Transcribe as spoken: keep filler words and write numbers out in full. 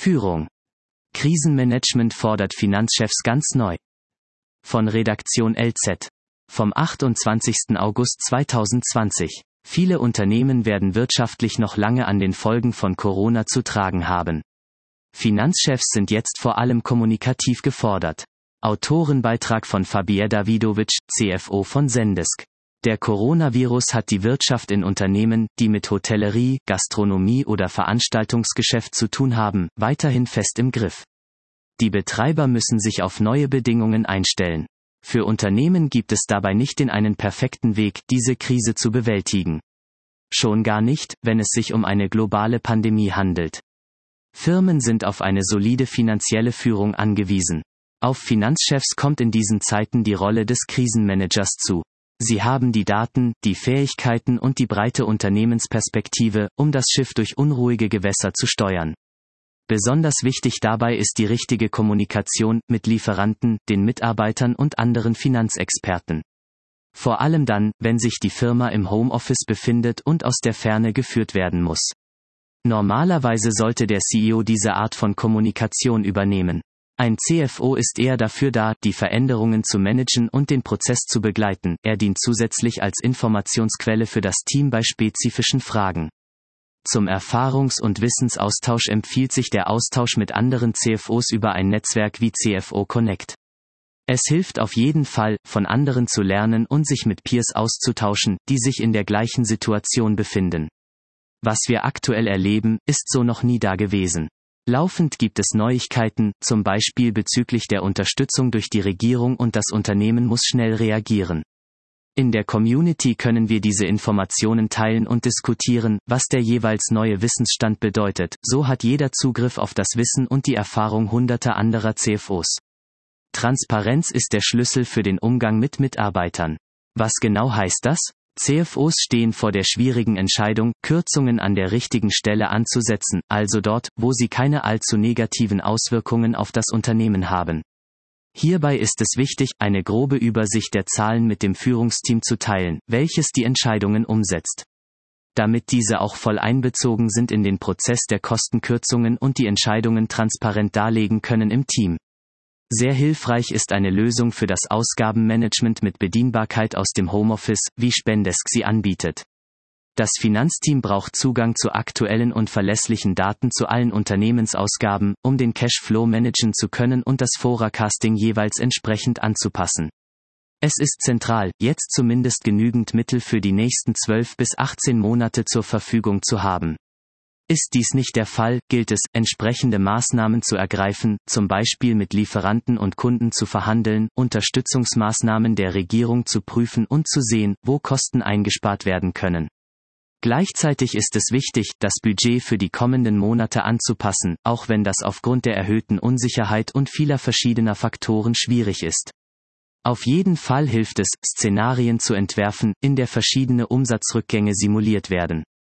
Führung. Krisenmanagement fordert Finanzchefs ganz neu. Von Redaktion L Z. Vom achtundzwanzigsten August zweitausendzwanzig. Viele Unternehmen werden wirtschaftlich noch lange an den Folgen von Corona zu tragen haben. Finanzchefs sind jetzt vor allem kommunikativ gefordert. Autorenbeitrag von Fabien Davidovic, C F O von Zendesk. Der Coronavirus hat die Wirtschaft in Unternehmen, die mit Hotellerie, Gastronomie oder Veranstaltungsgeschäft zu tun haben, weiterhin fest im Griff. Die Betreiber müssen sich auf neue Bedingungen einstellen. Für Unternehmen gibt es dabei nicht den einen perfekten Weg, diese Krise zu bewältigen. Schon gar nicht, wenn es sich um eine globale Pandemie handelt. Firmen sind auf eine solide finanzielle Führung angewiesen. Auf Finanzchefs kommt in diesen Zeiten die Rolle des Krisenmanagers zu. Sie haben die Daten, die Fähigkeiten und die breite Unternehmensperspektive, um das Schiff durch unruhige Gewässer zu steuern. Besonders wichtig dabei ist die richtige Kommunikation mit Lieferanten, den Mitarbeitern und anderen Finanzexperten. Vor allem dann, wenn sich die Firma im Homeoffice befindet und aus der Ferne geführt werden muss. Normalerweise sollte der C E O diese Art von Kommunikation übernehmen. Ein C F O ist eher dafür da, die Veränderungen zu managen und den Prozess zu begleiten. Er dient zusätzlich als Informationsquelle für das Team bei spezifischen Fragen. Zum Erfahrungs- und Wissensaustausch empfiehlt sich der Austausch mit anderen C F Os über ein Netzwerk wie C F O Connect. Es hilft auf jeden Fall, von anderen zu lernen und sich mit Peers auszutauschen, die sich in der gleichen Situation befinden. Was wir aktuell erleben, ist so noch nie dagewesen. Laufend gibt es Neuigkeiten, zum Beispiel bezüglich der Unterstützung durch die Regierung, und das Unternehmen muss schnell reagieren. In der Community können wir diese Informationen teilen und diskutieren, was der jeweils neue Wissensstand bedeutet. So hat jeder Zugriff auf das Wissen und die Erfahrung hunderter anderer C F Os. Transparenz ist der Schlüssel für den Umgang mit Mitarbeitern. Was genau heißt das? C F Os stehen vor der schwierigen Entscheidung, Kürzungen an der richtigen Stelle anzusetzen, also dort, wo sie keine allzu negativen Auswirkungen auf das Unternehmen haben. Hierbei ist es wichtig, eine grobe Übersicht der Zahlen mit dem Führungsteam zu teilen, welches die Entscheidungen umsetzt. Damit diese auch voll einbezogen sind in den Prozess der Kostenkürzungen und die Entscheidungen transparent darlegen können im Team. Sehr hilfreich ist eine Lösung für das Ausgabenmanagement mit Bedienbarkeit aus dem Homeoffice, wie Spendesk sie anbietet. Das Finanzteam braucht Zugang zu aktuellen und verlässlichen Daten zu allen Unternehmensausgaben, um den Cashflow managen zu können und das Forecasting jeweils entsprechend anzupassen. Es ist zentral, jetzt zumindest genügend Mittel für die nächsten zwölf bis achtzehn Monate zur Verfügung zu haben. Ist dies nicht der Fall, gilt es, entsprechende Maßnahmen zu ergreifen, zum Beispiel mit Lieferanten und Kunden zu verhandeln, Unterstützungsmaßnahmen der Regierung zu prüfen und zu sehen, wo Kosten eingespart werden können. Gleichzeitig ist es wichtig, das Budget für die kommenden Monate anzupassen, auch wenn das aufgrund der erhöhten Unsicherheit und vieler verschiedener Faktoren schwierig ist. Auf jeden Fall hilft es, Szenarien zu entwerfen, in der verschiedene Umsatzrückgänge simuliert werden.